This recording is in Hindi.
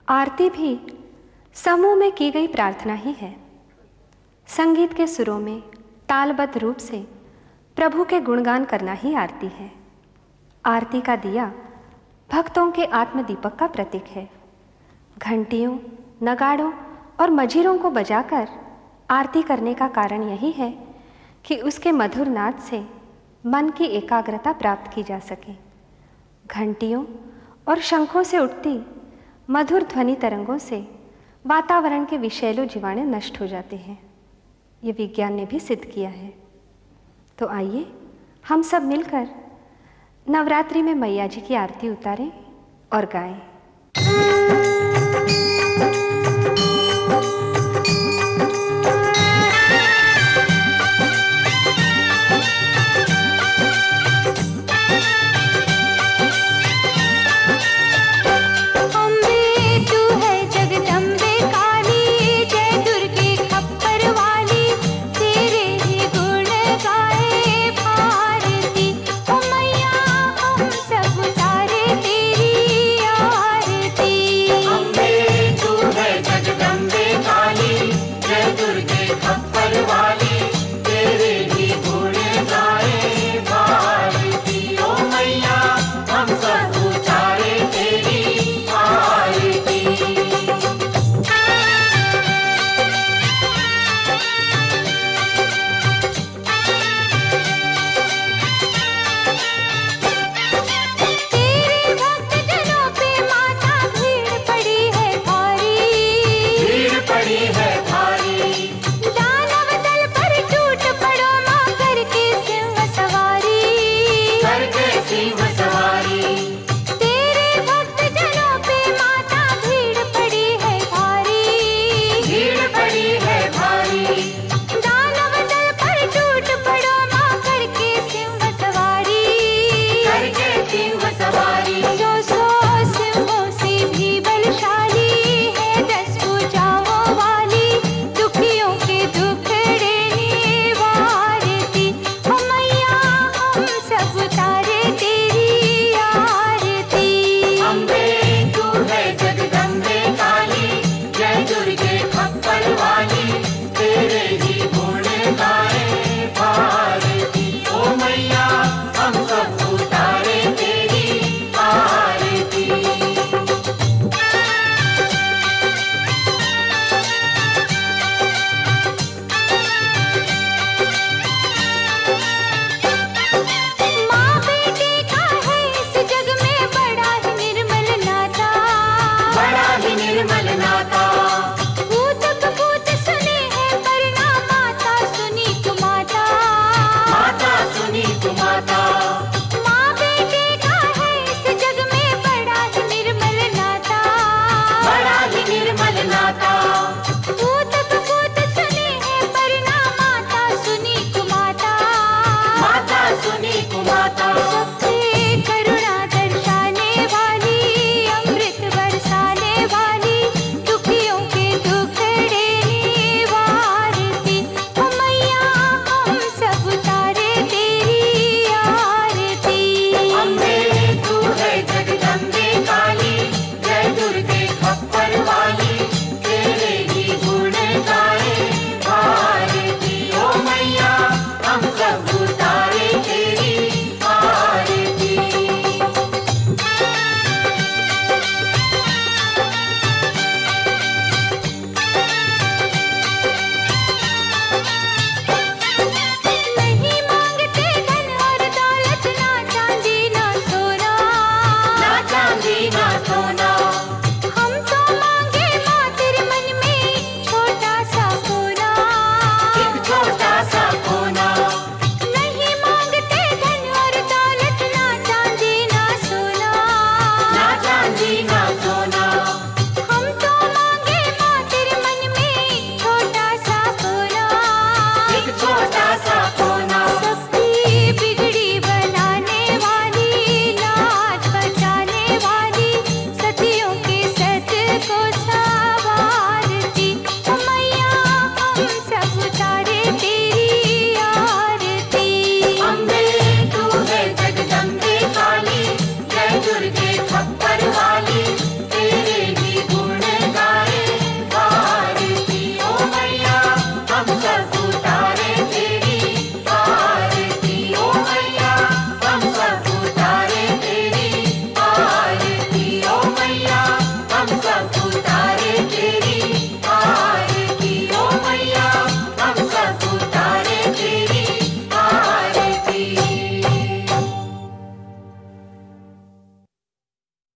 आरती भी समूह में की गई प्रार्थना ही है। संगीत के सुरों में तालबद्ध रूप से प्रभु के गुणगान करना ही आरती है। आरती का दिया भक्तों के आत्मदीपक का प्रतीक है। घंटियों, नगाड़ों और मजीरों को बजाकर आरती करने का कारण यही है कि उसके मधुर नाद से मन की एकाग्रता प्राप्त की जा सके। घंटियों और शंखों से उठती मधुर ध्वनि तरंगों से वातावरण के विषैले जीवाणु नष्ट हो जाते हैं। ये विज्ञान ने भी सिद्ध किया है। तो आइए हम सब मिलकर नवरात्रि में मैया जी की आरती उतारें और गाएं।